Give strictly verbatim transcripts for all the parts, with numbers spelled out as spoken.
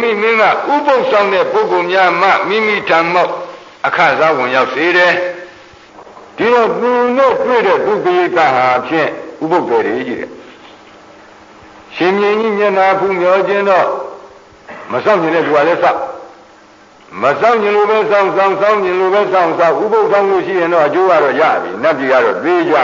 မိမင်းကဥပုသ်ဆောင်တဲ့ပုဂ္ဂိုလ်များမှမိမိထံမောက်အခါစားဝင်ရောက်စေတယ်ဒီတော့သူနဲ့တွေ့တဲ့သူပိဋကဟာဖြင့်ဥပုသ်တွေကြီးတယ်ရှင်မြင်းကြီးမျက်နာဖူးမျောခြင်းတော့မဆောင်ကျင်တဲ့သူကလည်းစောက်မဆောင်ကျင်လို့ပဲစောင့်စောင့်စောင့်ကျင်လို့ပဲစောင့်စောင့်ဥပုသ်ဆောင်လို့ရှိရင်တော့အကျိုးကတော့ရပြီနတ်ပြည်ကတော့သိကြ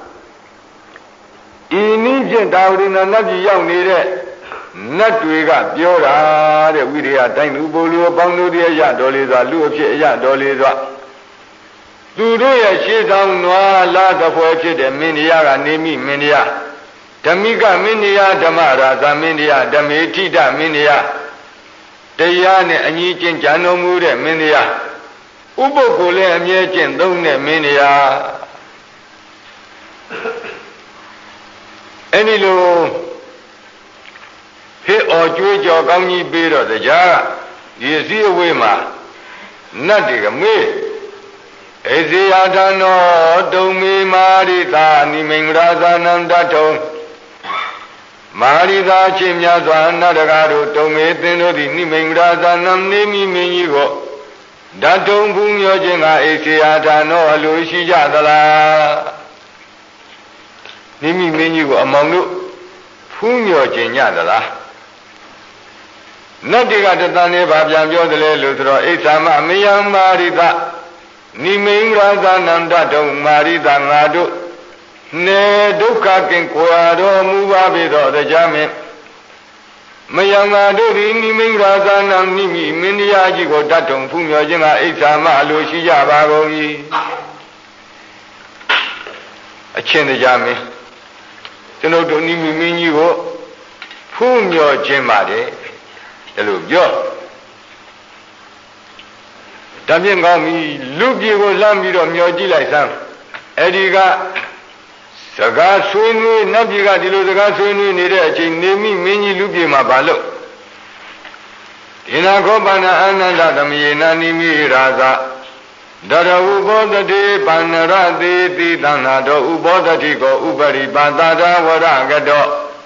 ဤနည်းဖြင့်ဒါဝိနနတ်ပြည်ရောက်နေတဲ့နတ်တွေကပြောတာတဲ့ဝိရိယတိုင်းသူပိုလျောပေါင်းတို့ရဲ့ရတော်လေးစွာလူအဖြစ်အရတော်လေးစွာသူတို့ရဲ့ရှေးဆောင်နွားလာတပွဲဖြစ်တဲ့မင်းတရားကနေမိမင်းတရားဓမိကမင်းတရားဓမ္မရာဇမင်းတရားဓမေထိတမင်းတရားတရားနဲ့အညီကျင့်ကြံတော်မူတဲ့မင်းတရားဥပုပ်ကိုလည်းအမြဲကျင့်သုံးတဲ့မင်းတရားအဲ့ဒီလိုဟစ်အော်ကြွေးကြော်ကောင်းကြီးပေးတော့တရားဒီစည်းအဝေးမှာနတ်တွေကမေးဧဇေယထာနောတုံမေမာရိသာနိမိန်ရာဇာနန္တထုံမာရိသာချင်းများစွာနတ်တကားတို့တုံမေသင်တို့သည်နိမိန်ရာဇာနံနေမိမင်းကြီးကိုဓာတုံဖူးမြောခြင်းကဧဇေယထာနောအလိုရှိကြသလားနိမိမင်းကြီးကိုအမောင်တို့ဖူးမြောခြင်းညသလားနတ်တွေကတသန်နဲ့ဗာပြန်ပြောတယ်လေလို့ဆိုတော့အိသမမယံမာရိသနိမိန်ရာဇာနန္တတုံမာရိသငါတို့နေဒုက္ခကင်ကွာတော်မူပါပေသောတရားမင်းမယံငါတို့သည်နိမိန်ရာဇာနံနိမိမင်းတရားကြီးကိုတတ်တုံဖူးမြောခြင်းကအိသမအလိုရှိကြပါကုန်၏အချင်းတရားမင်းကျွန်ုပ်တို့နိမိမင်းကြီးကိုဖူးမြောခြင်းပါတယ်ဒါလို့ပြောတပြင်းကောင်းပြီလူပြေကိုလှမ်းပြီးတော့မျောကြည့်လိုက်စမ်းအဲ့ဒီကစကားဆွေးနွေးနတ်ပြည်ကဒီလိုစကားဆွေးနွေးနေတဲ့အချိန်နေမိမင်းကြီးလူပြေမှာဘာလို့ဒေနာခောပဏအာနန္ဒသမယေနာနိမိရာဇဒရဝုဘောတတိပန္နရတိတိသန္နာတောဥဘောတတိကိုဥပရိပါတာဒဝရကတော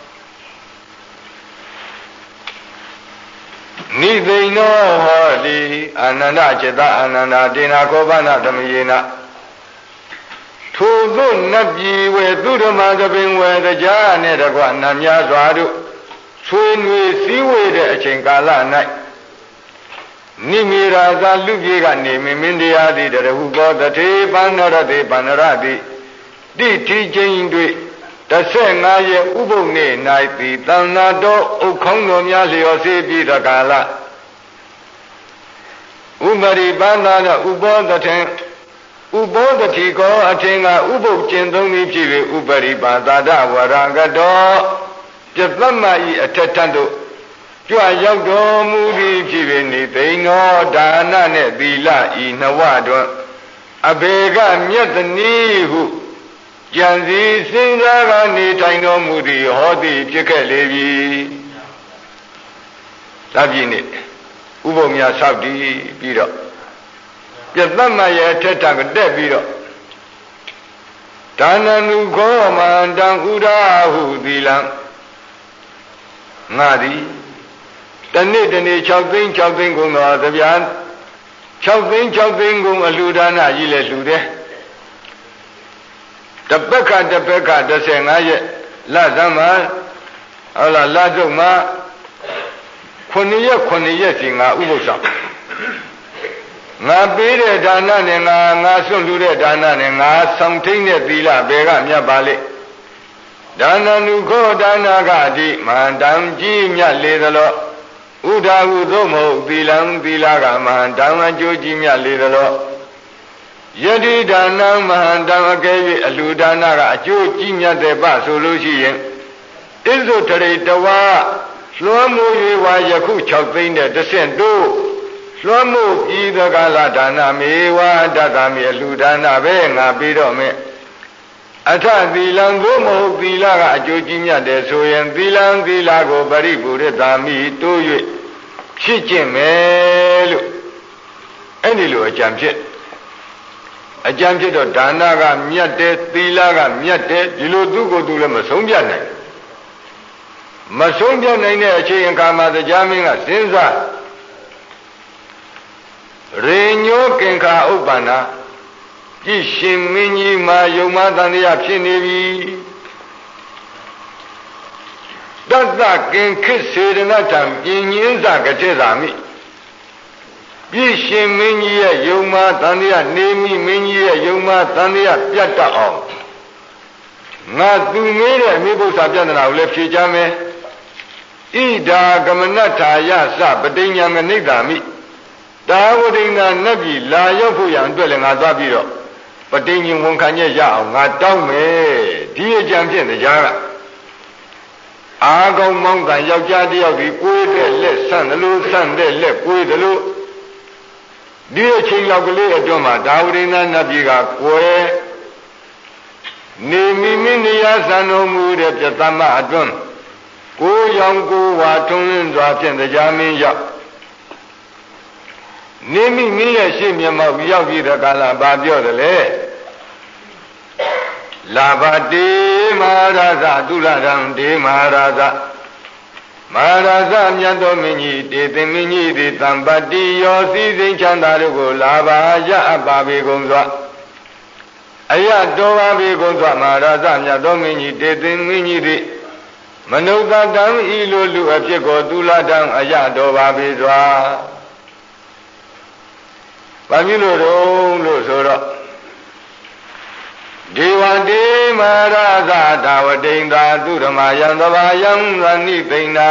နိသိဏောဟောတိအာနန္ဒจิตအာနန္ဒဒေနာခောပဏသမယေနာထိုသို့နတ်ပြည်ဝေသူဓမ္မသပင်ဝေတရားနဲ့တကွနတ်များစွာတို့ဆွေးနွေးစည်းဝေးတဲ့အချိန်ကာလ၌နိမိရာဇလူပြေကနေမင်းမင်းတရားသည်တရဟုဘောတထေပန္နရတိပန္နရတိတိတိချင်းတွေ့တစ်ဆယ့်ငါးရက်ဥပုပ်နေ့၌သည်တဏ္ဍာတော်ဥခေါင်းတော်များလျော်စေပြီးတကာလဥပရိပန္နာဥဘောတထေဥဘောတတိကောအထင်ကဥပုပ်ကျင့်သုံးသည်ဖြစ်၍ဥပရိပါဒဒဝရကတောပြတ်သမဤအထက်ထံသို့ကြွရောက်တော်မူသည်ဖြစ်၍နေသိဏောဒါနနှင့်သီလဤနဝတွင်အဘေကမြတ်တနည်းဟုကြံစည်စဉ်းစားကနေထိုင်တော်မူသည်ဟောသည်ဖြစ်ခဲ့လေပြီသဗ္ဗိနေဥပုပ်များဆောက်တည်ပြီးတော့ပြတ်သမရဲ့အထက်ထံကတက်ပြီးတော့ဒါနနုခောမန္တံဥရာဟုသီလံငါသည်တနေ့တနေ့၆သိန်း၆သိန်းကုန်တော်သဗျာ၆သိန်း၆သိန်းကုန်အလှူဒါနကြီးလဲလှူတယ်တပတ်ခတပတ်ခ၁၅ရက်လသမ်းမှာဟုတ်လားလတုံမှာခုနှစ်ရက်ခုနှစ်ရက်စီငါဥပုသ်ဆောင်ငါပေးတဲ့ဒါနနဲ့ငါငါဆွန့်လူတဲ့ဒါနနဲ့ငါဆောင်ထိန်တဲ့သီလဘယ်ကမြတ်ပါလိမ့်ဒါနနုခောဒါနကအတိမန္တံကြီးမြတ်လေသလောဥဒါဟုသို့မဟုတ်သီလံသီလကမဟံတံအကျိုးကြီးမြတ်လေသလောယတိဒါနမဟံတံအကဲ၍အလှူဒါနကအကျိုးကြီးမြတ်တဲ့ပဆိုလို့ရှိရင်ဣဇုထရိတဝါလွှမ်းမိုး၍ဝါယခု၆သိန်းတဲ့တဆင့်တို့လွှမ်းမိုးပြီးသကလဒါနမေဝါတတမေအလှူဒါနပဲငါပြီးတော့မယ်အထသီလံကိုမဟုတ်သီလကအကျိုးကြီးမြတ်တယ်ဆိုရင်သီလံသီလကိုပရိပုရိသာမိတိုး၍ဖြစ်ကျင့်မယ်လို့အဲ့ဒီလိုအကြံဖြစ်အကြံဖြစ်တော့ဒါနကမြတ်တယ်သီလကမြတ်တယ်ဒီလိုသူ့ကိုယ်သူလည်းမဆုံးပြနိုင်မဆုံးပြနိုင်တဲ့အချိန်အခါမှာတရားမင်းကစဉ်းစားရေညောကင်္ခာဥပ္ပန္နာကြည်ရှင်မင်းကြီးမှာယုံမသံတရားဖြစ်နေပြီတတ္တကင်ခိစေရဏတံပြင်းညင်းစကတိသာမိကြည်ရှင်မင်းကြီးရဲ့ယုံမသံတရားနေမိမင်းကြီးရဲ့ယုံမသံတရားပြတ်တတ်အောင်ငါသူမေးတဲ့အမိဘုရားပြဿနာကိုလည်းဖြေချမယ်ဣဒာကမနထာယသပတိညာမနိဒာမိတာဝတိဏနတ်ပြည်လာရောက်ဖို့ရန်အတွက်လည်းငါသွားပြီးတော့ပတိညာဝန်ခံချက်ရအောင်ငါတောင်းမယ်ဒီအကြံဖြင့်တရားကအာကောင်းမောင်းကန်ယောက်ျားတစ်ယောက်ဒီကိုယ်တဲ့လက်ဆန့်တယ်လို့ဆန့်တဲ့လက်ကိုယ်တယ်လို့ဒီအချိန်လောက်ကလေးအတွင်းမှာဒါဝတိဏနတ်ပြည်ကကိုယ်နေမိမိနေရာဆံတော်မူတဲ့ပြသမအတွင်းကိုရောင်ကိုဝါထုံးလင်းစွာဖြင့်တရားမင်းရောက်နေမိမိရဲ့ရှေ့မျက်မှောက်ရောက်ပြီးတဲ့ကာလဘာပြောတယ်လဲလာဘတိမဟာရာဇသုလရံဒေမဟာရာဇမဟာရာဇမြတ်တော်မင်းကြီးတေသင်မင်းကြီးသည်တံပတ္တိယောစည်းစိမ်ချမ်းသာတို့ကိုလာပါရအပ်ပါပေကုန်စွာအယတော်ပါပေကုန်စွာမဟာရာဇမြတ်တော်မင်းကြီးတေသင်မင်းကြီးသည်မနုဿတံဤလိုလူအဖြစ်ကိုသုလတံအယတော်ပါပေစွာဘာဖြစ်လို့တော့လို့ဆိုတော့ဒေဝတေမဟာရာဇဒါဝတိန်သာသူဓမ္မယံသဘာယံသဏိသိဏ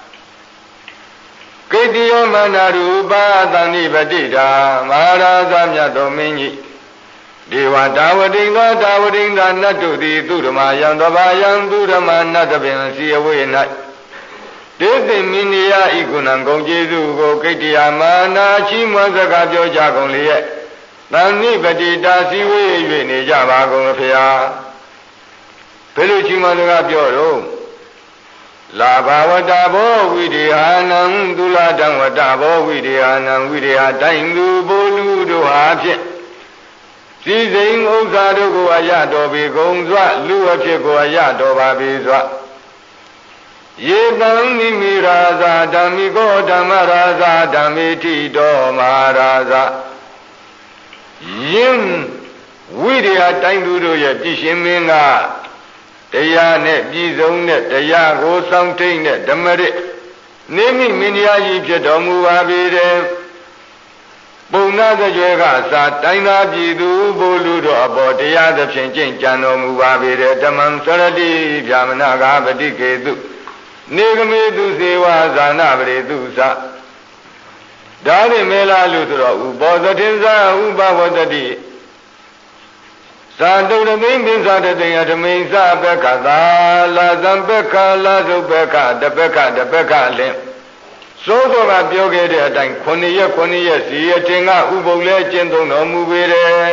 ကိတ္တိယမန္တရူပသဏိပတိတာမဟာရာဇမြတ်တော်မင်းကြီးဒေဝဒါဝတိန်သာဒါဝတိန်သာနတ်တို့သည်သူဓမ္မယံသဘာယံသူဓမ္မနတ်တပင်စီအဝေ၌ဒေသိမင်းရာဤကုဏံဂုံကျေးဇူးကိုကိတ္တိယမာနာချီးမွမ်းစကားပြောကြကုန်လျက်သဏိပတိတာစီဝေး၍နေကြပါကုန်ဖေဟာဘယ်လိုချီးမွမ်းစကားပြောတော့လာဘဝတ္တဘောဝိရိဟာနံသုလတံဝတ္တဘောဝိရိဟာနံဝိရိဟာတိုင်သူဘိုလ်လူတို့ဟာဖြင့်စီစိန်ဥစ္စာတို့ကိုအရတော်ပေကုန်စွာလူအဖြစ်ကိုအရတော်ပါပေစွာယေတံနိမိရာဇာဓမ္မိကောဓမ္မရာဇာဓမ္မေတိတောမဟာရာဇယင်းဝိရိယတိုင်းသူတို့ရဲ့ပြည့်ရှင်မင်းကတရားနဲ့ပြည်စုံတဲ့တရားကိုစောင့်ထိန်တဲ့ဓမ္မရစ်နေမိမင်းရားကြီးဖြစ်တော်မူပါပေတယ်ပုံနာကြွယ်ကစာတိုင်းသာပြည်သူဘိုလ်လူတို့အပေါ်တရားသဖြင့်ကျင့်ကြံတော်မူပါပေတယ်ဓမ္မံစရတိဗျာမနာဂပတိကေတုနေကမေတုစေဝဇာနာပရိတုသဒါရမေလာလို့ဆိုတော့ဥပောသတိဇာဥပဝတ္တိဇာတုရသိမင်းဇာတတေယဓမိန်ဇဘက္ခသာလာဇံဘက္ခလာသုဘက္ခတဘက္ခတဘက္ခလင်သို့သောကပြောခဲ့တဲ့အတိုင်းခုနှစ်ရက်ခုနှစ်ရက်စီအထင်ကဥပုံလဲကျင့်သုံးတော်မူပေတယ်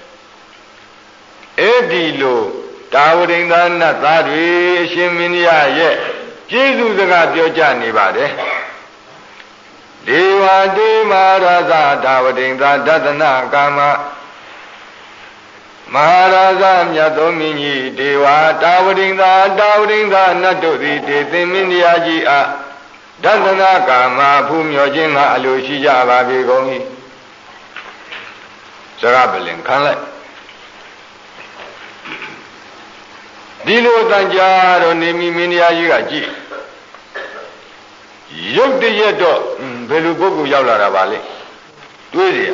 အဲ့ဒီလိုတာဝတိန်သာနတ်သားတွေအရှင်မင်းကြီးရဲ့ကျေးဇူးစကားပြောကြနေပါတယ်ဒေဝတေမဟာရာဇဒါဝတိန်သာဒသနာကာမမဟာရာဇမြတ်သောမင်းကြီးဒေဝတာဝတိန်သာတာဝတိန်သာနတ်တို့သည်တေသင်မင်းကြီးအားဒသနာကာမဖူးမြော်ခြင်းကအလိုရှိကြပါပေကုန်၏စကားပလင်ခံလိုက်ဒီလိုတန်ကြာတော့နေမိမင်းကြီးကကြည့်ရုပ်တရက်တော့ဘယ်လိုပုဂ္ဂိုလ်ရောက်လာတာပါလဲတွေးရ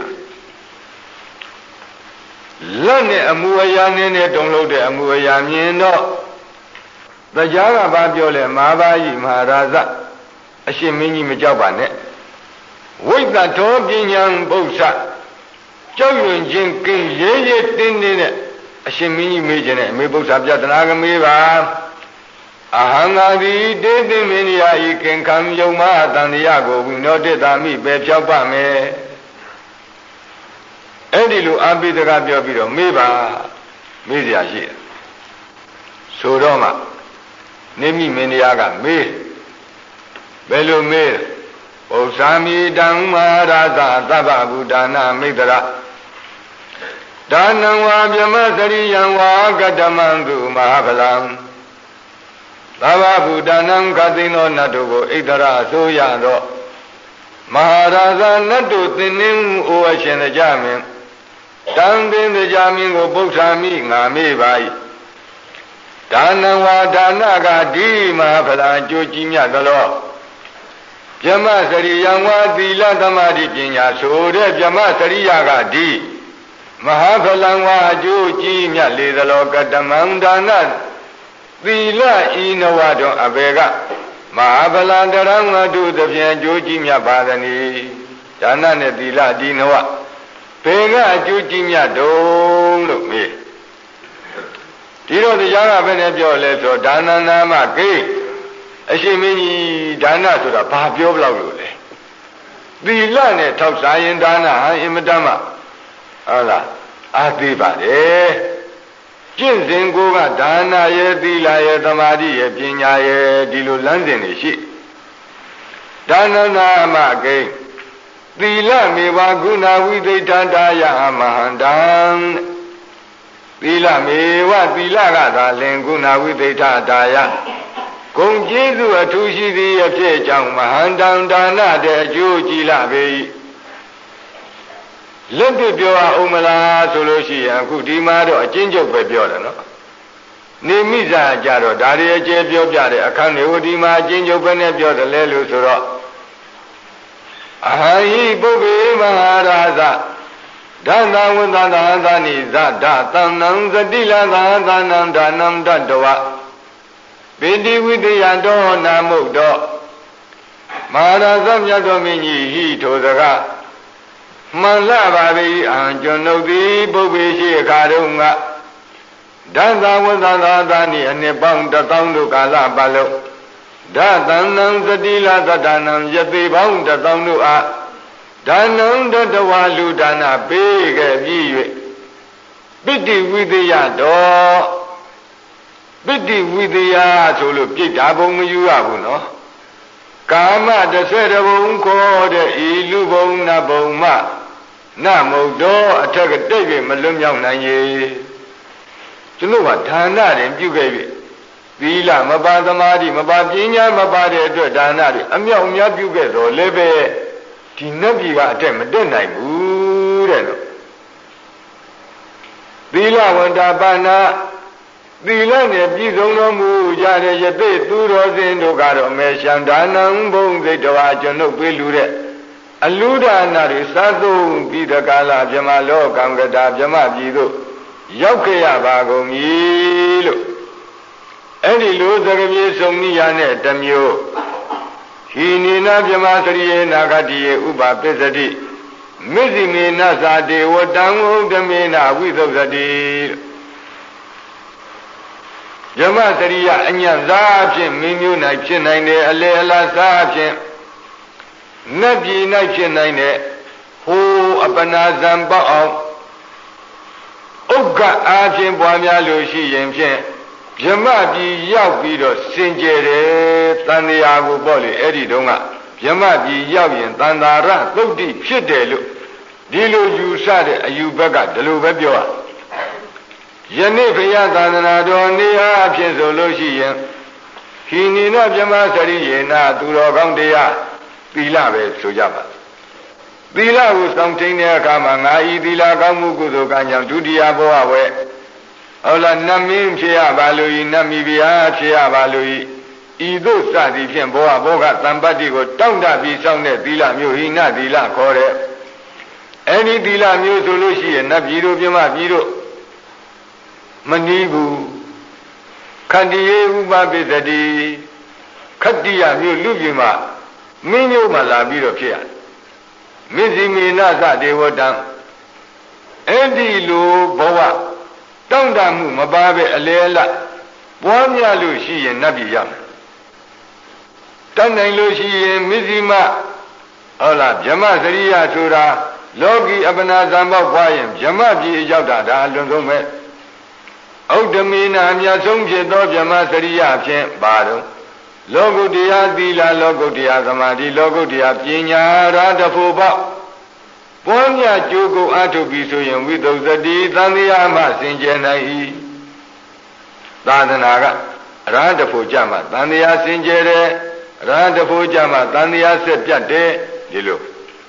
လက်နဲ့အမူအရာနဲ့နဲ့တုံလို့တဲ့အမူအရာမြင်တော့တရားကဘာပြောလဲမဟာဘာကြီးမဟာရာဇအရှင်မင်းကြီးမကြောက်ပါနဲ့ဝိသတောပညာဘုရားကြောက်ရွံ့ခြင်းကင်းရဲရဲတင်းတင်းနဲ့အရှင်မင်းကြီးမေးခြင်းနဲ့အမေဘုရားပြတနာကမေးပါအဟံငါသည်တေသိမင်းရာဤကင်ခံယုံမတန်တရားကိုဝိနောတိတာမိပဲဖြောက်ပါမယ်အဲ့ဒီလိုအပိတကပြောပြီးတော့မေးပါမေးစရာရှိတယ်ဆိုတော့မှနေမိမင်းရာကမေးဘယ်လိုမေးဥစ္စာမိတံမဟာရာဇသဗ္ဗဗုဒ္ဓနာမိတ္တရဒါနံဝါဗြဟ္မစရိယံဝါကတမံသူမဟာဗလံသဗ္ဗဗုဒ္ဓနာံခသိနောနတ်တို့ကိုဣတရအစိုးရသောမဟာရာဇနတ်တို့သင်နှင်းအိုအရှင်သကြမင်းတံသင်သကြမင်းကိုပု္ပ္ပာမိငါမေ့ပါ၏ဒါနံဝါဒါနကဒီမဟာဖလာကြိုးကြီးမြတ်သလောဗြဟ္မစရိယံဝါသီလသမာဓိပညာဆိုတဲ့ဗြဟ္မစရိယကဒီမဟာဖလံဝါအကျိုးကြီးမြတ်လေသလောကတမံဒါနသီလဤနဝတော်အဘေကမဟာဖလံတရံဝတုသဖြင့်အကျိုးကြီးမြတ်ပါသနီဒါနနဲ့သီလဒီနဝဘေကအကျိုးကြီးမြတ်တုံးလို့မေးဒီတော့တရားကဘယ်နဲ့ပြောလဲဆိုဒါနနာမကိအရှင်မင်းကြီးဒါနဆိုတာဘာပြောဘလောက်လို့လဲသီလနဲ့ထောက်စားရင်ဒါနဟာအင်မတန်မှဟုတ်လားအားသေးပါတယ်ကျင့်စဉ်ကိုကဒါနရဲ့သီလရဲ့သမာဓိရဲ့ပညာရဲ့ဒီလိုလမ်းစဉ်တွေရှိဒါနနာမကိသီလမေဝကုဏဝိသိဋ္ဌတာယမဟန္တံသီလမေဝသီလကသာလင်ကုဏဝိသိဋ္ဌတာယဂုံကျေးဇူးအထူးရှိသည်အဖြစ်ကြောင့်မဟန္တံဒါနတဲ့အကျိုးကြည်လာပေ၏လက်ပြပြောအောင်မလားဆိုလို့ရှိရင်အခုဒီမှာတော့အချင်းချုပ်ပဲပြောတယ်နော်နေမိစာကြတော့ဒါတွေအကျယ်ပြောပြတဲ့အခန်းတွေကိုဒီမှာအချင်းချုပ်ပဲနဲ့ပြောတယ်လဲလို့ဆိုတော့အဟံဟိပုဗ္ဗေမဟာရာဇဒသဝသသာသနိဇဒသံနံသတိလသာသနံဒါနံတတဝပိတိဝိတယတောနာမုတ်တောမဟာရာဇမြတ်တော်မင်းကြီးဟိထိုစကားမှန်လာပါပြီအံကျွန်ုပ်သည်ပုဗ္ဗေရှိအခါတုန်းကဒသဝသသာသနိအနှစ်ပေါင်းတစ်သောင်းတို့ကာလပတ်လုံးဒသံနံသတိလသတ္တနံယသိပေါင်းတစ်သောင်းတို့အားဒါနံတတဝလူဒါနပေးခဲ့ပြီး၍ပိဋိဝိသယတော်ပိဋိဝိသယဆိုလို့ပြိတ္တာဘုံမယူရဘူးနော်ကာမတစ်ဆယ်တဘုံခေါ်တဲ့ဤလူဘုံနတ်ဘုံမနမုတ်တော်အထက်ကတိတ်၍မလွတ်မြောက်နိုင်ရေကျွန်တော်ကဒါနရင်ပြုခဲ့ပြီသီလမပါသမာဓိမပါပညာမပါတဲ့အတွက်ဒါနတွေအမြောက်အများပြုခဲ့တော့လည်းပဲဒီနတ်ပြည်ကအတက်မတက်နိုင်ဘူးတဲ့လို့သီလဝန္တာပါဏသီလနဲ့ပြည့်စုံတော်မူကြတဲ့ယသိသူတော်စင်တို့ကတော့မေရှံဒါနံဘုံစိတ်တော်ကျွန်ုပ်ပေးလူတဲ့အလူဒါနတွေစသုံးပြီးတကာလဗြဟ္မာလောကံကတာဗြဟ္မပြည်သို့ရောက်ခဲ့ရပါကုန်ပြီလို့အဲ့ဒီလိုသကပြေဆုံးနိယနဲ့တမျိုးဟိနိနာဗြဟ္မာစရိယေနာဂတိယေဥပပစ္စတိမစ္စိမေနသာတေဝတံဝုဒ္ဓမေနဝိသုဒ္ဓတိဗြဟ္မစရိယအညံစားဖြင့်မင်းမျိုး၌ဖြစ်နိုင်တယ်အလေအလစားဖြင့်နတ်ပြည်၌ဖြစ်နိုင်တဲ့ဟိုအပနာဇံပေါအောင်ဥက္ကအားဖြင့်ပွားများလို့ရှိရင်ဖြင့်ဗြဟ္မပြည်ရောက်ပြီးတော့စင်ကြယ်တယ်တန်တရာကိုပေါ့လေအဲ့ဒီတုန်းကဗြဟ္မပြည်ရောက်ရင်တန်တာရသုတ်တိဖြစ်တယ်လို့ဒီလိုယူဆတဲ့အယူဘက်ကဒီလိုပဲပြောရယနေ့ဘုရားသာသနာတော်နေအားဖြင့်ဆိုလို့ရှိရင်ဟိနိနဗြဟ္မစရိယေနာသူတော်ကောင်းတရားသီလပဲဆိုကြပါသီလကိုစောင့်ထိန်တဲ့အခါမှာငါဤသီလကောင်းမှုကုသိုလ်ကံကြောင့်ဒုတိယဘဝဝဲဟုတ်လားနတ်မင်းဖြစ်ရပါလို့ဤနတ်မိဖုရားဖြစ်ရပါလို့ဤသို့စသည်ဖြင့်ဘောဟဘောကတံပတ္တိကိုတောင့်တပြီးစောင့်တဲ့သီလမျိုးဟိနသီလခေါ်တဲ့အဲ့ဒီသီလမျိုးဆိုလို့ရှိရင်နတ်ပြည်တို့ပြမပြည်တို့မနီးဘူးခန္တီယေဥပပိသတိခတ္တိယမျိုးလူပြည်မှာမင်းမျိုးမှလာပြီးတော့ဖြစ်ရတယ်မစ္စိမေနသဒေဝတံအဲ့ဒီလိုဘဝတောင့်တမှုမပါပဲအလေအလတ်ပွားများလို့ရှိရင်နတ်ပြည်ရမယ်တတ်နိုင်လို့ရှိရင်မစ္စိမဟုတ်လားဗြဟ္မစရိယဆိုတာလောကီအပနာဇံပေါက်ပွားရင်ဗြဟ္မပြည်ရောက်တာဒါအလွန်ဆုံးပဲဥဒ္ဓမေနအမြတ်ဆုံးဖြစ်သောဗြဟ္မစရိယဖြင့်ပါတော့လောကုတ္တရာသီလလောကုတ္တရာသမာဓိလောကုတ္တရာပညာရာတဖို့ပေါ့ပွားများကြိုးကိုအထုပြီးဆိုရင်ဝိသုဒ္ဓတိသံဃာမှစင်ကြယ်နိုင်၏သာသနာကအရဟတဖို့ကြမှာတန်တရားစင်ကြယ်တယ်ရဟတဖို့ကြမှာတန်တရားဆက်ပြတ်တယ်ဒီလို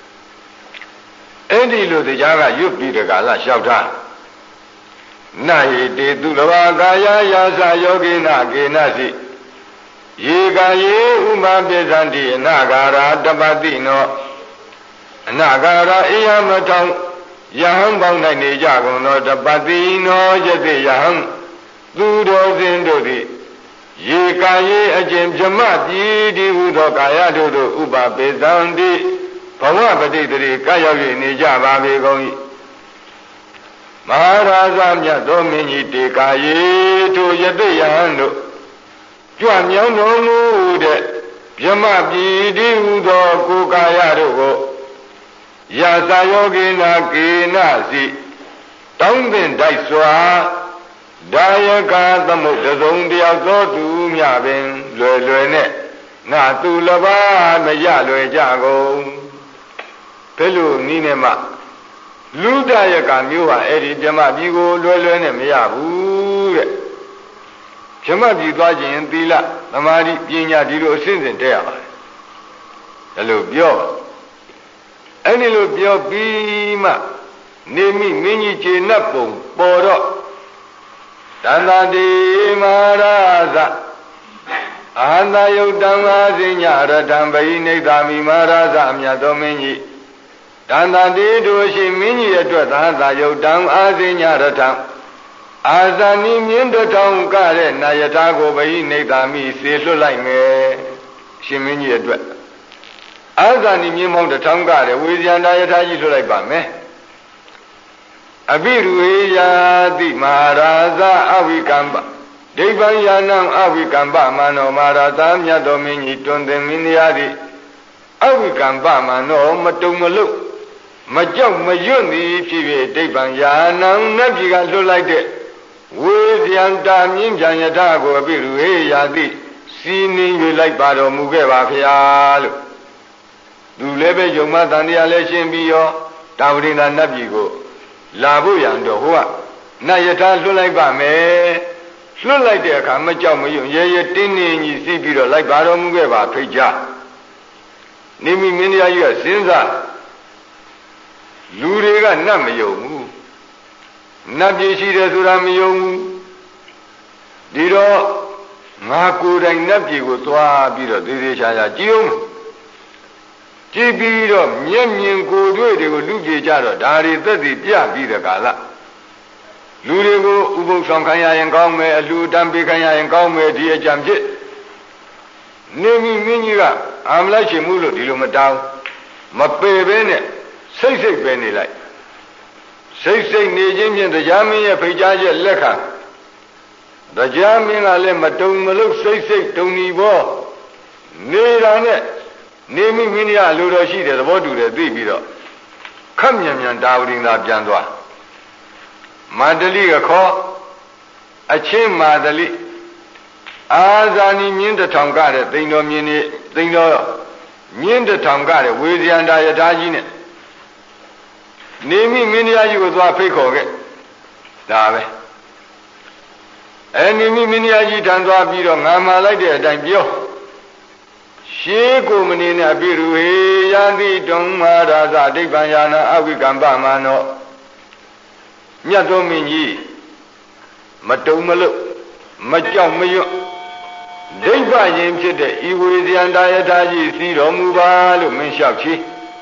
အဲ့ဒီလိုတရားကရွတ်ပြီးတကလားလျှောက်ထားနာဟိတေသူလဘာကာယယာသယောဂိနကေနစီယေကာယေဥမပိသန္တိအနာဂါရာတပတိနောအနာဂါရာအေယမထောင်ယဟံပေါင်း၌နေကြကုန်သောတပတိနောယတိယဟံသူတော်စင်တို့သည်ယေကာယေအကျင့်ဗြမပြည်တည်ဟုသောကာယတို့တို့ဥပပိသန္တိဘဝပတိတရေကာရောက်၍နေကြပါပေကုန်၏မဟာရာဇမြတ်သောမင်းကြီးတေကာယေတို့ယတိယဟံတို့ကြွမြောင်းတော်မူတဲ့ဗြမပြည်တည်ဟုသောကိုကာယတို့ကိုယာသယောဂိနာကေနစီတောင်းပင်တိုက်စွာဒါယကသမုတ်သုံးတယောက်သောသူမြပင်လွယ်လွယ်နဲ့ငါသူလဘာမရလွယ်ကြကုန်ဘယ်လိုနည်းနဲ့မှလူဒါယကမျိုးဟာအဲ့ဒီဗြမပြည်ကိုလွယ်လွယ်နဲ့မရဘူးတဲ့ဗြမပြည်သွားခြင်းသီလသမာဓိပညာဒီလိုအစဉ်စဉ်တက်ရပါတယ်ဒါလို့ပြောအဲ့ဒီလိုပြောပြီးမှနေမိမင်းကြီးခြေနှပ်ပုံပေါ်တော့တန္တာတိမဟာရာဇအာန္တယုတ်တံအာဇိညရထံဗိနိဒာမိမဟာရာဇအမြတ်သောမင်းကြီးတန္တာတိတို့ရှိမင်းကြီးအတွက်သာသာယုတ်တံအာဇိညရထံအာဇာနိမြင်းတထောင်ကတဲ့နာယထာကိုဗိနိဒာမိစေလွတ်လိုက်မယ်ရှင်မင်းကြီးအတွက်အာဇာနိမြင်းမောင်းတထောင်ကတဲ့ဝေဇယန္တာယထာကြီးလွတ်လိုက်ပါမယ်အဘိရူဟေယာတိမဟာရာဇအဝိကမ္ပဒိဗ္ဗံယာနံအဝိကမ္ပမနောမဟာရာဇမြတ်တော်မင်းကြီးတွင်တင်မင်းတရားသည်အဝိကမ္ပမနောမတုံမလုမကြောက်မရွတ်သည်ဖြစ်ဖြစ်ဒိဗ္ဗံယာနံနတ်ပြည်ကလွတ်လိုက်တဲ့ဝေဇယန္တာမြင်းပြန်ယထာကိုအဘိရူဟေယာတိစီနေ၍လိုက်ပါတော်မူခဲ့ပါဖျားလို့သူလည်းပဲယုံမတန်တရားလည်းရှင်းပြီးရောတာဝရိန္ဒနတ်ပြည်ကိုလာဖို့ရန်တော့ဟိုကနတ်ယထာလွတ်လိုက်ပါမယ်လွတ်လိုက်တဲ့အခါမကြောက်မရွံ့ရဲရဲတင်းတင်းကြီးစီးပြီးတော့လိုက်ပါတော်မူခဲ့ပါဖိတ်ကြနေမိမင်းတရားကြီးကစဉ်းစားလူတွေကနတ်မယုံဘူးနတ်ပြည်ရှိတယ်ဆိုတာမယုံဘူးဒီတော့ငါကိုယ်တိုင်နတ်ပြည်ကိုသွားပြီးတော့သေသေးချာချာကြည့်အောင်ကြည့်ပြီးတော့မျက်မြင်ကိုယ်တွေ့တွေကိုလူပြေကြတော့ဒါတွေသက်သေပြပြီးတဲ့ကာလလူတွေကိုဥပုသ်ဆောင်ခံရရင်ကောင်းမယ်အလှူတန်းပေးခံရရင်ကောင်းမယ်ဒီအကြံဖြစ်နေမိမင်းကြီးကအာမလိုက်ချင်မှုလို့ဒီလိုမတောင်းမပေဘဲနဲ့စိတ်စိတ်ပဲနေလိုက်စိတ်စိတ်နေခြင်းဖြင့်တရားမင်းရဲ့ဖိတ်ကြားချက်လက်ခံတရားမင်းကလည်းမတုံမလို့စိတ်စိတ်တုံနေဘောနေတာနဲ့နေမိမင်းကြီးအလိုတော်ရှိတယ်သဘောတူတယ်သိပြီးတော့ခက်မြန်မြန်တာဝရိန္ဒာပြန်သွားမာတလိကခေါ်အချင်းမာတလိအာဇာနိမြင်းတထောင်ကတဲ့တိန်တော်မြင်းနေတိန်တော်မြင်းတထောင်ကတဲ့ဝေဇယန္တာယထာကြီးနဲ့နေမိမင်းကြီးကိုသွားဖိတ်ခေါ်ခဲ့ဒါပဲအဲနေမိမင်းကြီးထံသွားပြီးတော့ငါမှလိုက်တဲ့အတိုင်းပြောရှေးကိုမနေနဲ့အပိရူဟေယန္တိတုံမဟာရာဇဒိဗ္ဗံယာနအဝိကမ္ပမနောမြတ်သောမင်းကြီးမတုံမလို့မကြောက်မရွံ့ဒိဗ္ဗရင်ဖြစ်တဲ့ဤဝေဇယန္တာယထာကြီးစီတော်မူပါလို့မင်းလျှောက်ချီ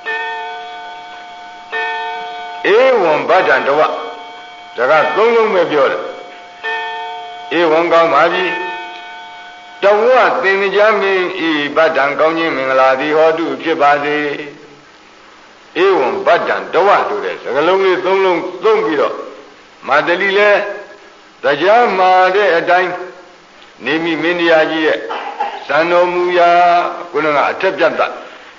ဧဝံဗဒ္ဒံတဝဒါကသုံးလုံးပဲပြောတယ်ဧဝံကောင်းပါပြီတဝသင်္ကြန်မင်းဤဗဒ္ဒံကောင်းခြင်းမင်္ဂလာသည်ဟောတုဖြစ်ပါစေဧဝံဗဒ္ဒံတဝဆိုတဲ့စကားလုံးလေးသုံးလုံးသုံးပြီးတော့မာတလီလဲတရားမှာတဲ့အတိုင်းနေမိမင်းတရားကြီးရဲ့ဇန်တော်မူရာခုနကအထက်ပြတ်တာ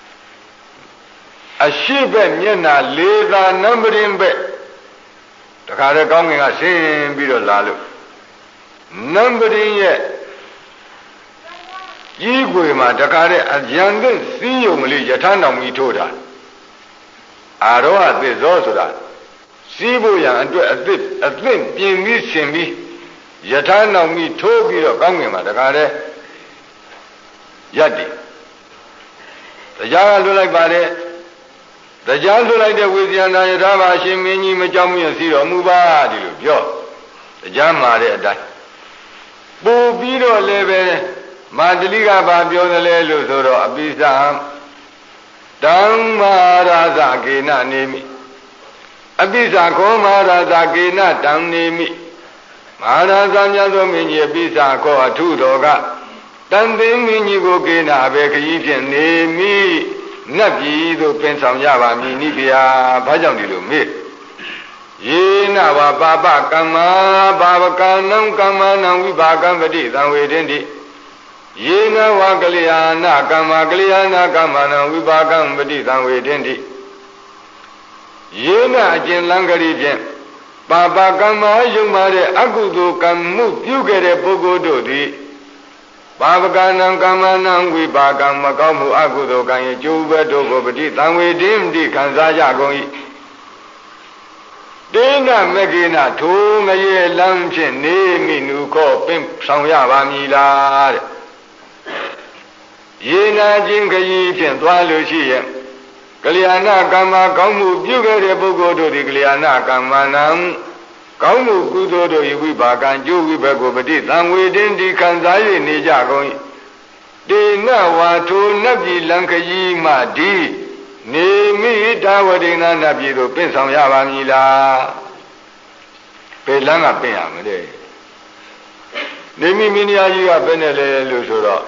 အရှိဘက်မျက်နာလေးသာနံပရင်ဘက်တခါတည်းကောင်းငင်ကဆင်းပြီးတော့လာလို့နံပရင်ရဲ့ကြီးခွေမှာတခါတည်းအကြံသင့်စီးယုံမလေးယထာနောင်ကြီးထိုးတာအာရောဟသစ္စောဆိုတာစီးဖို့ရန်အတွက်အသစ်အသင့်ပြင်ပြီးရှင်ပြီးယထာနောက်မိထိုးပြီးတော့ကောင်းငင်မှာတခါတည်းရက်တည်တရားကလွတ်လိုက်ပါတယ်တရားလွတ်လိုက်တဲ့ဝိဇယန္တာယထာပါအရှင်မင်းကြီးမကြောက်မြင့်စီတော်မူပါဒီလိုပြောတရားမှာတဲ့အတိုင်းပို့ပြီးတော့လည်းပဲမာတလိကဘာပြောတယ်လဲလို့ဆိုတော့အပိသံဓမ္မာရာဇကေနနေမိအပိသခောမဟာရာဇကေနတံနေမိမဟာရာဇမြတ်သောမင်းကြီးအပိသခောအထုတော်ကတန်သိမင်းကြီးကိုကေနအဘေခကြီးဖြင့်နေမိနတ်ပြည်သို့ပင်ဆောင်ရပါမည်နိဗျာဘာကြောင့်ဒီလိုမေးယေနဝပါပကမ္မာဘာဝကနံကမ္မနံဝိဘာကံပတိသံဝေတင်တိယေနဝကလျာဏကမ္မာကလျာဏကမ္မနံဝိဘာကံပတိသံဝေတင်တိယေနအကျဉ်လန်းကလေးဖြင့်ပါပကမ္မာယုံပါတဲ့အကုသိုလ်ကံမှုပြုခဲ့တဲ့ပုဂ္ဂိုလ်တို့သည်ဘာဝကနံကမ္မနံဝိဘာကံမကောင်းမှုအကုသိုလ်ကံရဲ့ကျိုးဘက်တို့ကိုပတိသံဝေတင်တိခံစားကြကုန်၏တေနမကေနထိုငရေလမ်းဖြင့်နေမိနုခောပင်ဆောင်ရပါမည်လားတဲ့ယေနာချင်းခရီးဖြင့်သွားလို့ရှိရင်ကလျာဏကမ္မကောင်းမှုပြုခဲ့တဲ့ပုဂ္ဂိုလ်တို့သည်ကလျာဏကမ္မနံကောင်းမှုကုသိုလ်တို့၏ဝိပါကံကျိုးဝိဘက်ကိုပတိသံဝေတင်တိခံစား၍နေကြကုန်၏တေနဝါထိုနတ်ပြည်လံခရီးမှဒီနေမိတာဝတိနာနတ်ပြည်သို့ပင့်ဆောင်ရပါမည်လားပေလန်းကပင့်ရမယ်တဲ့နေမိမင်းကြီးကဘယ်နဲ့လဲလို့ဆိုတော့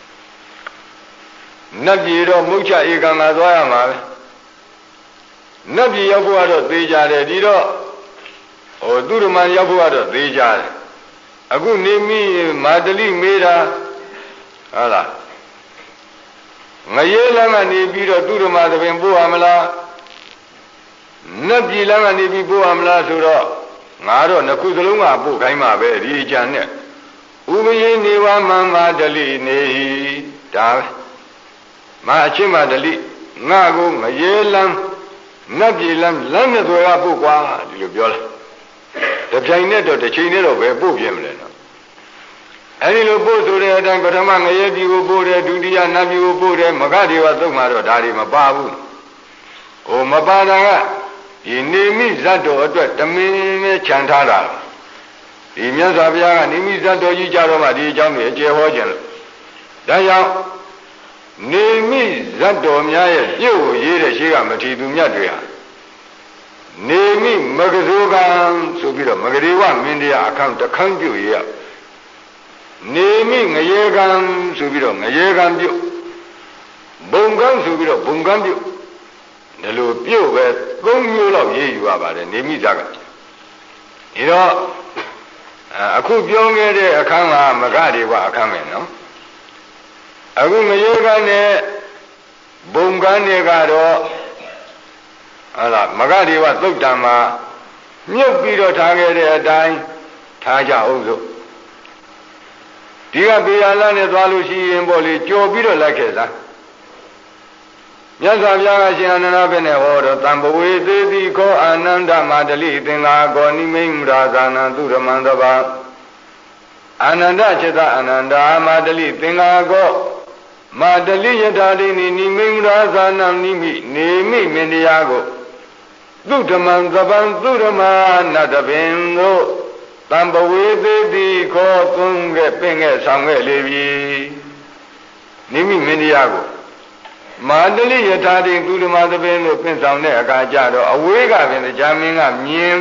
နတ်ပြည်တော့မုတ်ချဧကံကသွားရမှာပဲနတ်ပြည်ရောက်ဖို့ကတော့သေကြတယ်ဒီတော့ဟိုသူရမန်ရောက်ဖို့ကတော့သေကြတယ်အခုနေမိမာတလိမေးတာဟုတ်လားငရေလမ်းကနေပြီးတော့သူရမသဘင်ပို့ရမလားနတ်ပြည်လမ်းကနေပြီးပို့ရမလားဆိုတော့ငါတော့နှစ်ခုစလုံးကပို့ခိုင်းမှာပဲဒီအကြံနဲ့ဥပယေနေဝမမတလိနေဟိဒါပဲမအချင်းမတလိငါကိုငရေလမ်းနတ်ပြည်လမ်းလမ်းနဲ့သွယ်ကပို့ကွာဒီလိုပြောလိုက်တပြိုင်နဲ့တော့တစ်ချိန်နဲ့တော့ပဲပို့ပြင်းမလဲနော်အဲဒီလိုပို့ဆိုတဲ့အတိုင်းပထမငရေပြည်ကိုပို့တယ်ဒုတိယနတ်ပြည်ကိုပို့တယ်မဂ္ဂဒေဝသုတ်မှာတော့ဒါတွေမပါဘူးဟိုမပါတာကဒီနေမိဇတ်တော်အတွက်တမင်းနဲ့ခြံထားတာဒီမြတ်စွာဘုရားကနေမိဇတ်တော်ကြီးကြတော့မှဒီအကြောင်းကိုအကျေဟောခြင်းလို့ဒါကြောင့်နေမိဇတ်တော်များရဲ့ပြုတ်ကိုရေးတဲ့ရှိကမထီသူမြတ်တွေဟာနေမိမဂဇောကံဆိုပြီးတော့မဂရေဝမင်းတရားအခန်းတစ်ခန်းပြုတ်ရနေမိငရေကံဆိုပြီးတော့ငရေကံပြုတ်ဘုံကံဆိုပြီးတော့ဘုံကံပြုတ်ဒီလိုပြုတ်ပဲသုံးမျိုးလောက်ရေးယူရပါတယ်နေမိဇာကဒီတော့အခုပြောခဲ့တဲ့အခန်းကမဂ္ဂဒေဝအခန်းပဲနော်အခုငရေကံနဲ့ဘုံကံတွေကတော့ဟုတ်လားမဂ္ဂဒေဝသုတ်တံမှာမြုပ်ပြီးတော့ထားခဲ့တဲ့အတိုင်းထားကြအောင်စို့ဒီကပေရလာနဲ့သွားလို့ရှိရင်ပေါ့လေကြော်ပြီးတော့လိုက်ခဲ့သားမြတ်စွာဘုရားကရှင်အနန္ဒဘယ်နဲ့ဟောတော့တံပဝေသေးတိခောအာနန္ဒမာတလိသင်္ဃာကောနိမိမရာဇာနံသူရမန္တဘာအာနန္ဒจิตအာနန္ဒာမာတလိသင်္ဃာကောမာတလိယထာတိနိနိမိမရာဇာနံနိမိနေမိမင်းတရားကိုသူဓမ္မံသဗ္ဗံသူဓမ္မာနတပင်တို့တံပဝေသေးတိခောသွန်းခဲ့ပင်ခဲ့ဆောင်ခဲ့လေပြီနိမိမင်းတရားကိုမာတလိယထာတိသူဓမ္မာသပင်တို့ပင်ဆောင်တဲ့အခါကျတော့အဝေးကပင်တရားမင်းကမြင်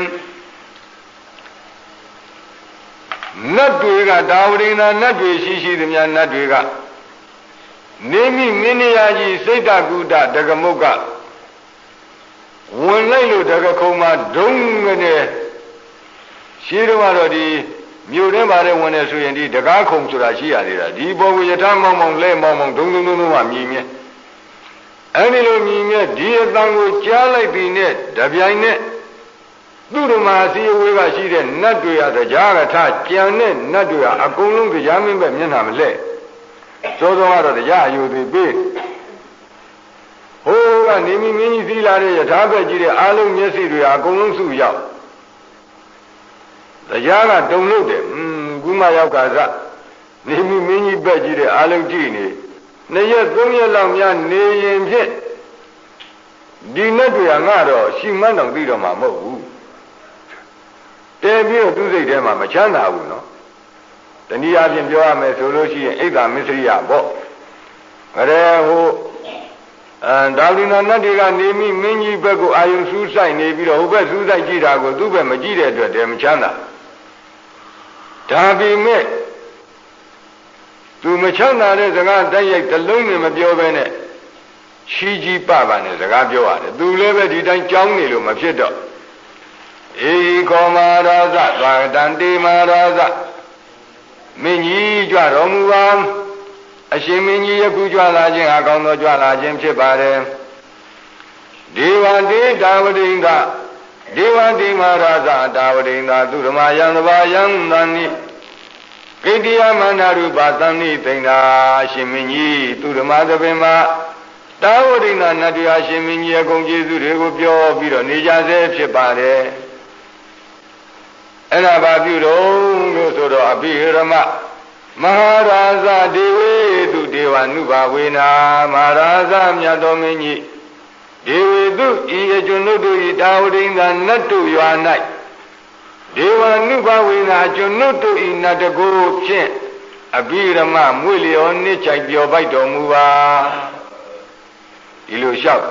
နတ်တွေကဒါဝရိနာနတ်တွေရှိရှိသမျှနတ်တွေကနေမိမင်းတရားကြီးစိတ်တကုတတကမုတ်ကဝင်လိုက်လို့တကခုံမှာဒုံကနေရှင်းတော့တော့ဒီမြို့ထဲမှာလည်းဝင်နေဆိုရင်ဒီတကားခုံဆိုတာရှိရသေးတာဒီဘောကယထာမောင်မောင်လဲမောင်မောင်ဒုံဒုံဒုံဒုံမှမြည်မြဲအဲဒီလိုမြည်မြဲဒီအတန်ကိုကြားလိုက်ပြီးနဲ့တပြိုင်နဲ့သူ့ဓမ္မအစည်းအဝေးကရှိတဲ့နတ်တွေဟာတရားကထကြံတဲ့နတ်တွေဟာအကုန်လုံးတရားမင်းပဲမျက်နှာမလဲသောသောကတော့တရားအယူသေးပေးဟိုးကနေမိမင်းကြီးသီးလာတဲ့ယထာဘက်ကြီးတဲ့အားလုံးမျက်စိတွေဟာအကုန်လုံးစုရောက်တရားကတုံလို့တယ်อืมခုမှရောက်ကစားနေမိမင်းကြီးပဲ့ကြီးတဲ့အာလုံးကြည့်နေနှစ်ရက်သုံးရက်လောက်များနေရင်ဖြင့်ဒီနဲ့တွေကငါတော့ရှိမှန်းတော့သိတော့မှာမဟုတ်ဘူးတဲပြီးတော့သူ့စိတ်ထဲမှာမချမ်းသာဘူးနော်တနည်းအားဖြင့်ပြောရမယ်ဆိုလို့ရှိရင်အိဒါမစ္စရိယပေါ့ရဲဟိုအဲဒါလီနာနတ်တွေကနေမိမင်းကြီးဘက်ကိုအာယုံစူးဆိုင်နေပြီးတော့ဟိုဘက်စူးဆိုင်ကြည့်တာကိုသူ့ဘက်မကြည့်တဲ့အတွက်တည်းမချမ်းသာဒါပေမဲ့သူမချမ်းသာတဲ့စကားတိုက်ရိုက်တစ်လုံးနဲ့မပြောဘဲနဲ့ချီးကြီးပပနဲ့စကားပြောရတယ်သူလည်းပဲဒီတိုင်းကြောင်းနေလို့မဖြစ်တော့ဧကောမာရာဇသာတန္တိမာရာဇမင်းကြီးကြွတော်မူပါအရှင်မင်းကြီးယခုကြွလာခြင်းအကောင်းသောကြွလာခြင်းဖြစ်ပါတယ်ဒေဝတေတာဝတိင်္ဂဒေဝတိမာရာဇတာဝတိင်္ဂသူဓမ္မယံတဘာယံသန္နိကိတ္တယမန္တရူပသန္နိသိင်္ဂာအရှင်မင်းကြီးသူဓမ္မသဘင်မှာတာဝတိင်္ဂနတ်တရားရှင်မင်းကြီးအကုန်ကျေးဇူးတွေကိုပြောပြီးတော့နေကြစေဖြစ်ပါတယ်အဲ့ဒါဘာပြုတော့လို့ဆိုတော့အဘိရမမဟာရာဇဒေဝေသူဒေဝနုဘဝေနာမဟာရာဇမြတ်တော်မင်းကြီးဒေဝေသူဤအကျွန်ုပ်တို့ဤတာဝတိင်္ဂနတ်တို့ရွာ၌ဒေဝနုဘဝေနာကျွန်ုပ်တို့ဤနတ်တကိုဖြင့်အဘိရမမွေလျောနှစ်ချိုင်ပျော်ပိုက်တော်မူပါဒီလိုလျှောက်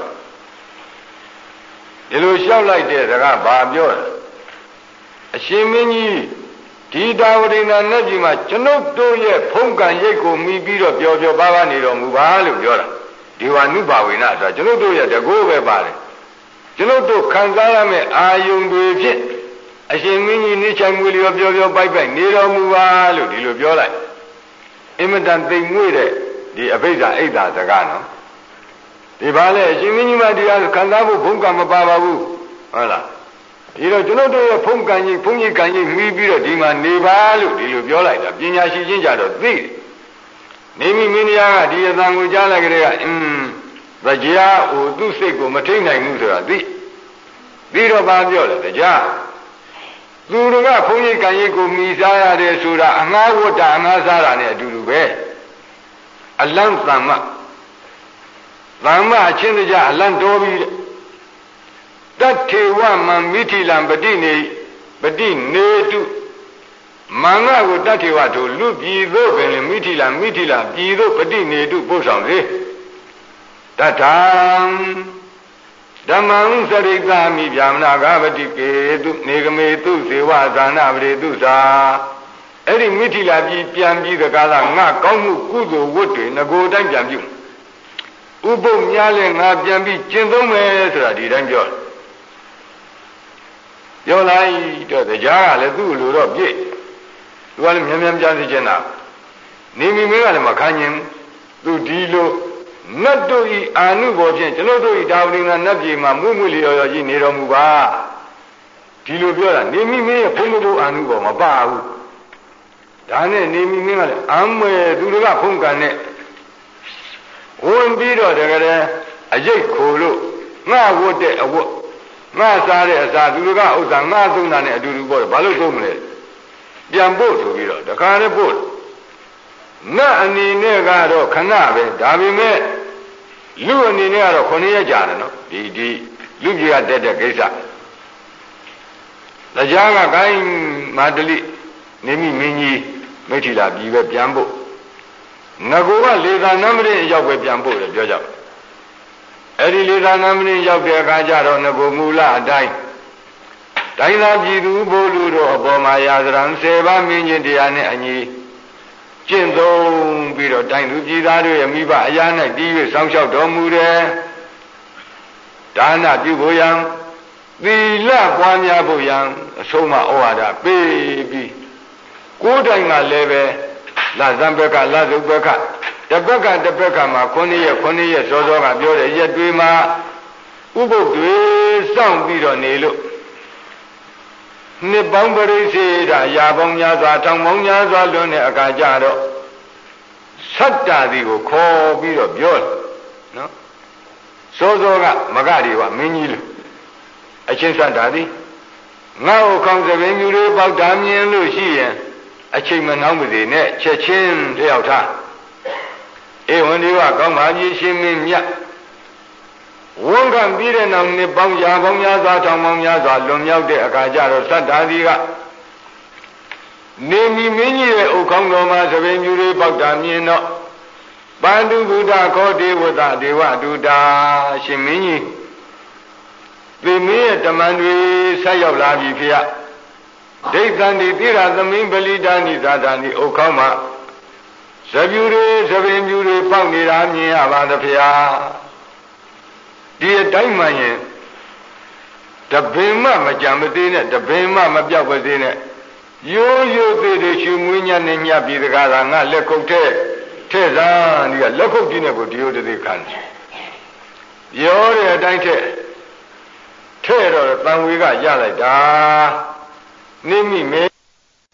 ဒီလိုလျှောက်လိုက်တဲ့စကားဘာပြောလဲအရှင်မင်းကြီးဒီတာဝတိင်္ဂနတ်ကြီးမှာကျွန်ုပ်တို့ရဲ့ဖုံးကံရိတ်ကိုမိပြီးတော့ပျော်ပျော်ပါးပါးနေတော်မူပါလို့ပြောတာဒီဝါနုဘာဝေနဆိုတာကျွန်ုပ်တို့ရဲ့တကိုးပဲပါတယ်ကျွန်ုပ်တို့ခံစားရမယ့်အာယုန်တွေဖြင့်အရှင်မင်းကြီးနေချိုင်မွေလျော်ပျော်ပျော်ပိုက်ပိုက်နေတော်မူပါလို့ဒီလိုပြောလိုက်အင်မတန်သိမ်မွေ့တဲ့ဒီအဘိဓါအိဒါစကားနော်ဒီဘာလဲအရှင်မင်းကြီးမှတရားခံစားဖို့ဖုံးကံမပါပါဘူးဟုတ်လားဒီတော့ကျွန်တော်တို့ရဲ့ဖုံးကံကြီးဖုံးကြီးကံကြီးမှီးပြီးတော့ဒီမှာနေပါလို့ဒီလိုပြောလိုက်တာပညာရှိချင်းကြတော့သိတယ်နေမိမင်းတရားကဒီအတန်ကိုကြားလိုက်ကြတဲ့ကအင်းတရားဟိုသူ့စိတ်ကိုမထိန်နိုင်ဘူးဆိုတာသိပြီးတော့ဘာပြောလဲတရားသူတို့ကဖုံးကြီးကံကြီးကိုမှီစားရတယ်ဆိုတာအငှားဝတ္တအငှားစားတာနဲ့အတူတူပဲအလန့်သမ္မသမ္မအချင်းတရားအလန့်တော်ပြီးတဲ့တထေဝမံမိထိလံပတိနေပတိနေတုမင်္ဂကိုတထေဝတို့လူပြည်သို့ပင်မိထိလံမိထိလံပြည်သို့ပတိနေတုပို့ဆောင်စေတထံဓမ္မံစရိတာမိဗျာမနာဂပတိကေတုနေကမေတုဇေဝဇာနာပရိတုသာအဲ့ဒီမိထိလပြည်ပြန်ပြီးတဲ့ကာလငါကောင်းမှုကုသိုလ်ဝတ်တွေငကိုတိုင်းပြန်ပြုဥပုပ်များလဲငါပြန်ပြီးကျင့်သုံးမယ်ဆိုတာဒီတိုင်းပြောတယ်ပြောလိုက်တော့တရားကလည်းသူ့လိုတော့ပြည့်သူကလည်းမြန်မြန်ပြန်စီချင်တာနေမိမင်းကလည်းမခံရင်သူဒီလိုနတ်တို့ဤအာနုဘောဖြင့်ကျွန်တော်တို့ဤဒါဝိင္ကနတ်ပြည်မှာမှုမှုလျော်လျော်ကြီးနေတော်မူပါဒီလိုပြောတာနေမိမင်းရဲ့ဘုန်းတော်အာနုဘောမပါဘူးဒါနဲ့နေမိမင်းကလည်းအမ်းမဲ့သူတို့ကဖုံးကန်နဲ့ဝင်ပြီးတော့တကယ်အရိတ်ခိုလို့ငှဝတ်တဲ့အဝတ်ငါစားတဲ့အစာသူတို့ကဥစ္စာငါသုံးတာနဲ့အတူတူပေါ့ဘာလို့သုံးမလဲပြန်ဖို့ဆိုပြီးတော့တခါနဲ့ပို့နတ်အနေနဲ့ကတော့ခဏပဲဒါပေမဲ့လူအနေနဲ့ကတော့ခုနှစ်ရက်ကြာတယ်နော်ဒီဒီလူကြီးကတက်တဲ့ကိစ္စတရားကကိုင်းမာတလိနေမိမင်းကြီးမိထီလာပြည်ပဲပြန်ဖို့ငကိုကလေသာနမရိအရောက်ပဲပြန်ဖို့တယ်ပြောကြပါအဲ့ဒီလေသာနမင်းရောက်တဲ့အခါကျတော့ငကိုမူလအတိုင်းတိုင်းသာပြည်သူဘိုလ်လူတို့အပေါ်မှာရာဇရံဆယ်ပါးမင်းကြီးတရားနဲ့အညီကျင့်သုံးပြီးတော့တိုင်းသူပြည်သားတို့ရဲ့မိဘအရာ၌တည်၍စောင့်ရှောက်တော်မူတယ်ဒါနပြုဖို့ရန်သီလပွားများဖို့ရန်အဆုံးမဩဝါဒပေးပြီးကိုယ်တိုင်ကလည်းပဲလဇံဘက်ကလဇုဘက်ကတပတ်ကတပတ်ကမှာခုနှစ်ရက်ခုနှစ်ရက်စောစောကပြောတဲ့ရက်တွေမှာဥပုပ်တွေစောင့်ပြီးတော့နေလို့နှစ်ပေါင်းပရိသေဒရာပေါင်းများစွာထောင်ပေါင်းများစွာလွန်တဲ့အခါကျတော့သတ္တသည်ကိုခေါ်ပြီးတော့ပြောတယ်နော်စောစောကမဂရီကမင်းကြီးလို့အချင်းသတ္တသည်ငါ့ကိုခေါင်းစပင်မြူလေးပေါက်တာမြင်လို့ရှိရင်အချိန်မနှောင်းပါစေနဲ့ချက်ချင်းတယောက်ထားဧဝံဒီဝကောင်းပါကြီးရှင်မင်းမြတ်ဝန်ခံပြီးတဲ့နောက်နှစ်ပေါင်းရာပေါင်းများစွာထောင်ပေါင်းများစွာလွန်မြောက်တဲ့အခါကျတော့သတ္တာဒီကနေမီမင်းကြီးရဲ့ဥခေါင်းတော်မှာသပင်မြူတွေပေါက်တာမြင်တော့ပန္တုဗုဒ္ဓခောဒေဝတာဒေဝတုတာရှင်မင်းကြီးသေမင်းရဲ့တမန်တွေဆက်ရောက်လာပြီဖေဒိဋ္ဌံဒီတိရသမင်းပလိတာနိသာတာနိဥခေါင်းမှာဇပြူတွေသပင်မြူတွေပေါက်နေတာမြင်ရပါသဖေဒီအတိုင်းမှရင်တပင်မှမကြံမသေးနဲ့တပင်မှမပြောက်ပါသေးနဲ့ရိုးရိုးသေးသေးရှူမွေးညနဲ့ညပြီးတကားကငါလက်ခုပ်တဲ့ထဲ့စားဒီကလက်ခုပ်ကြီးနဲ့ကိုဒီလိုတည်းခံတယ်ပြောတဲ့အတိုင်းထဲ့ထဲ့တော့တန်ဝေကရလိုက်တာနိမိမေ